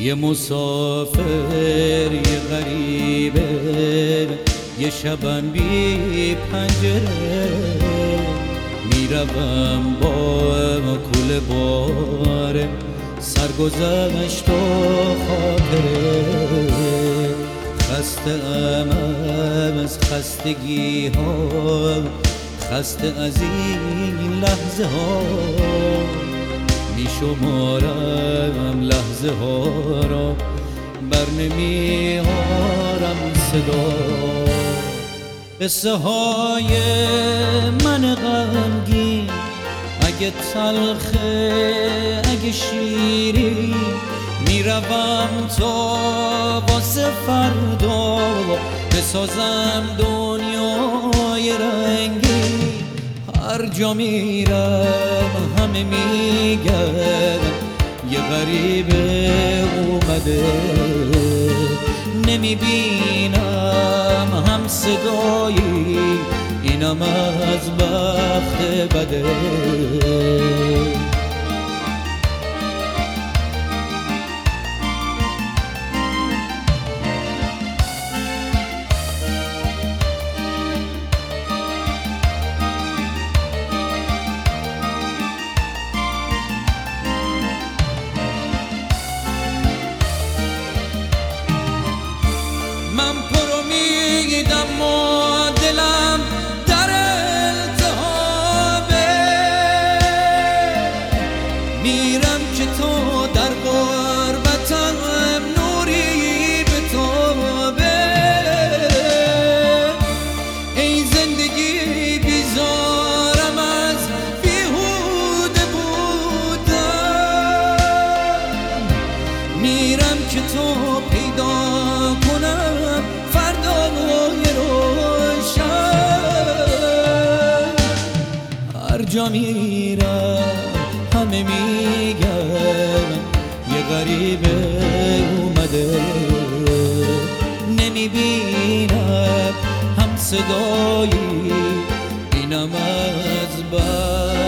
یه مسافر یه غریبه یه شبن بی پنجره میروم با کل باره سرگذشت و خاطره خسته ام از خستگی ها خسته از این لحظه ها میشمارم لحظه ها را بر نمیارم صدا قصه های من غمگین اگه تلخه اگه شیری میروم تا واسه فردا بسازم دنیای رنگی هر جا میرم همه میگن یه غریبه اومده نمیبینم هم صدایی اینم از بخت بده من پرو میدم و دلم در التهابه میرم که تو در غربتم نوری بتابه ای زندگی بیزارم از بیهوده بودم میرم که تو پیدا کنم فردای روشن هر جا میرم همه میگن یه غریبه اومده نمیبینم هم صدایی اینم از بر